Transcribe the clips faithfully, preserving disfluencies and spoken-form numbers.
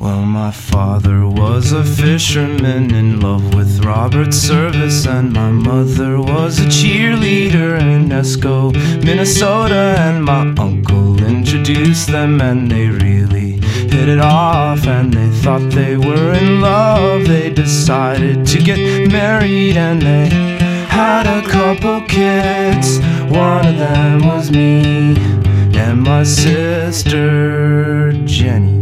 Well, my father was a fisherman in love with Robert Service, and my mother was a cheerleader in Esco, Minnesota. And my uncle introduced them, and they really hit it off, and they thought they were in love. They decided to get married, and they had a couple kids. One of them was me and my sister Jenny.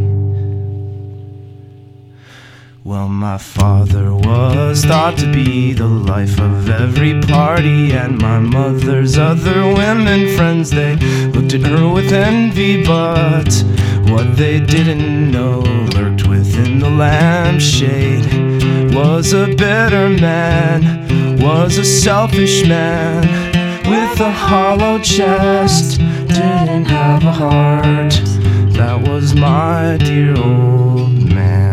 Well, my father was thought to be the life of every party, and my mother's other women friends, they looked at her with envy. But what they didn't know lurked within the lampshade was a bitter man, was a selfish man with a hollow chest, didn't have a heart. That was my dear old man.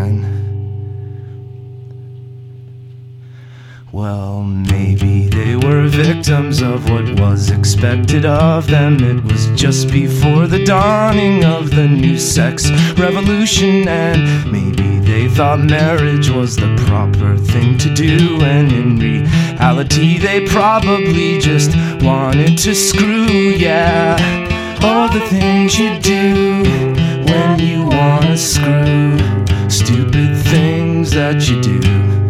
Well, maybe they were victims of what was expected of them. It was just before the dawning of the new sex revolution, and maybe they thought marriage was the proper thing to do, and in reality they probably just wanted to screw, yeah. All the things you do when you wanna screw, stupid things that you do.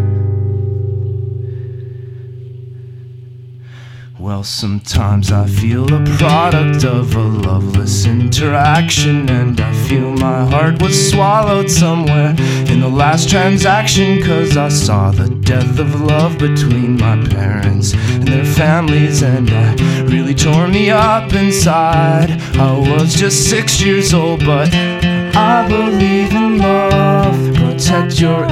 Well, sometimes I feel a product of a loveless interaction, and I feel my heart was swallowed somewhere in the last transaction, 'cause I saw the death of love between my parents and their families, and that really tore me up inside. I was just six years old, but I believe in love. Protect your